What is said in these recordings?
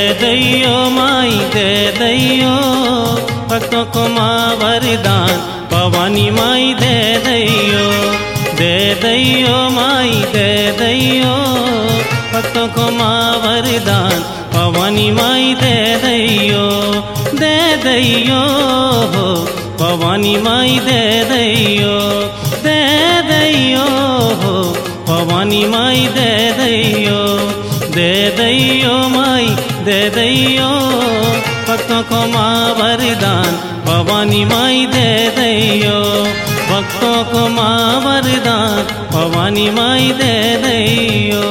दैयो माई दे दैयो भक्तों को माँ वरदान भवानी माई दे दैयो माई दे दैयो भक्तों को माँ वरदान भवानी माई दे दैयो भवानी माई दे दैयो भवानी माई दे दैयो माई दे दैयो भक्तों को माँ वरदान भवानी माई दे दैयो भक्तों को माँ वरदान भवानी माई दे दैयो।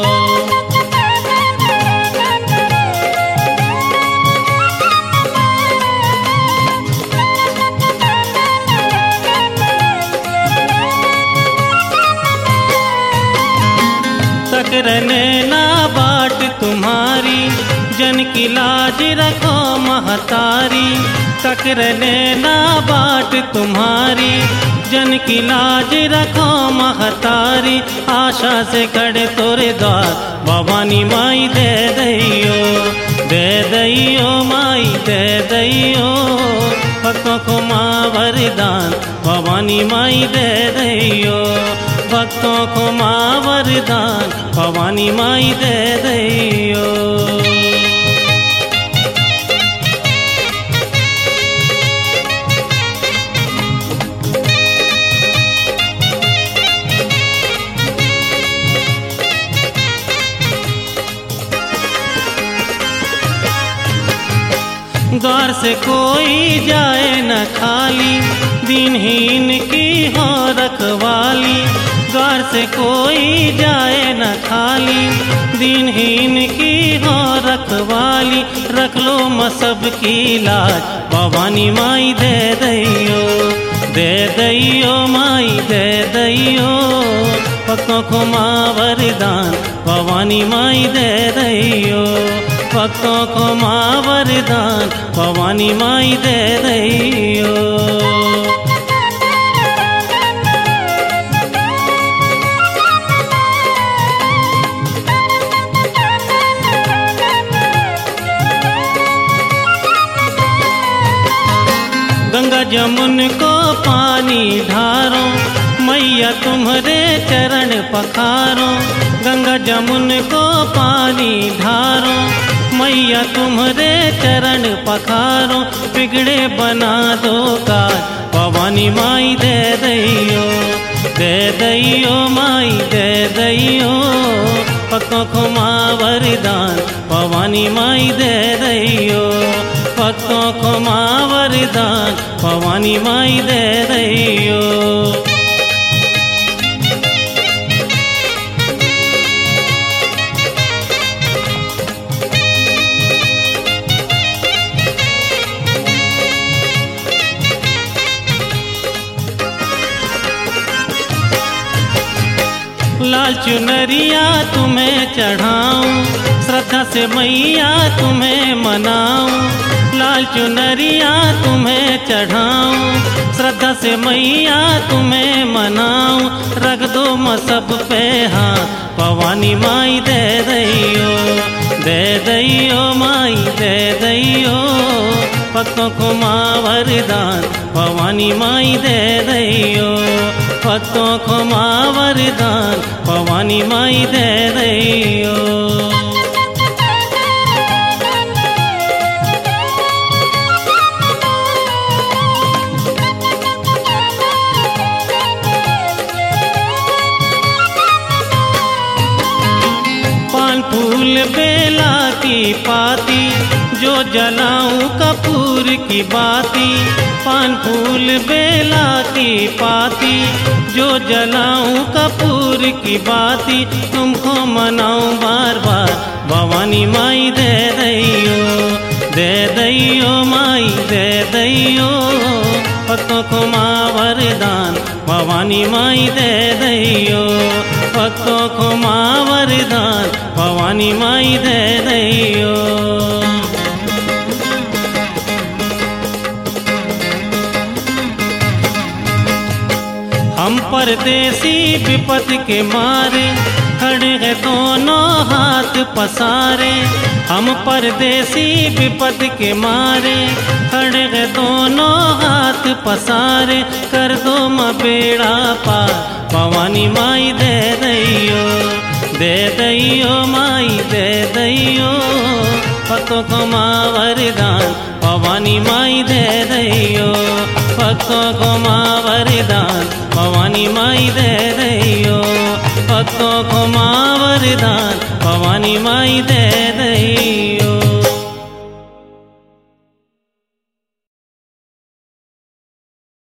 रहने ना बाट तुम्हारी जन की लाज रखो महतारी तक रहने ना बाट तुम्हारी जन की लाज रखो महतारी आशा से खड़े तोरे द्वार भवानी माई दे दैयो माई दे दैयो भक्तों को माँ वरदान भवानी माई दे दैयो भक्तों को माँ वरदान भवानी माई दे दैयो। द्वार से कोई जाए न खाली दीनहीन की हो रखवाली द्वार से कोई जाए न खाली दीनहीन की हो रखवाली रख लो मसब की लाज भवानी माई दे दैयो माई दे दैयो भक्तों को माँ वरदान भवानी माई दे दैयो भक्तों को माँ वरदान भवानी माई दे दैयो। गंगा जमुन को पानी ढारो मैया तुम्हारे चरण पखारो गंगा जमुन को पानी ढारो मैया तुम्हारे चरण पखारो बिगड़े बना दो काज भवानी माई दे दैयो माई दे दैयो भक्तों को माँ वरदान भवानी माई दे दैयो भक्तों को माँ वरदान भवानी माई दे दैयो। लाल चुनरिया तुम्हें चढ़ाऊं श्रद्धा से मैया तुम्हें मनाऊं लाल चुनरिया तुम्हें चढ़ाऊं श्रद्धा से मैया तुम्हें मनाऊं रख दो मसब पे हाथ भवानी माई दे दैयो माई दे दैयो भक्तों को माँ वरदान भवानी माई दे दैयो भक्तों को माँ वरदान भवानी माई दे दैयो। पान फूल बेला की पाती जो जलाऊं कपूर की बाती पान फूल बेला की पाती जो जलाऊं कपूर की बाती तुमको मनाऊं बार बार भवानी माई दे दैयो माई दे दैयो भक्तों को माँ वरदान भवानी माई दे दैयो भक्तों को माँ वरदान भवानी माई दे दैयो। हम परदेसी विपत के मारे खड़े हैं दोनों हाथ पसारे, हम परदेसी विपद के मारे, खड़े गए दोनों हाथ पसारे, कर दो म बेड़ा पार, भवानी माई दे दैयो माई दे दैयो, भक्तों को माँ वरदान, भवानी माई दे दैयो, भक्तों को माँ वरदान, भवानी माई दे दैयो, भक्तों को माँ वरदान, भवानी माई दे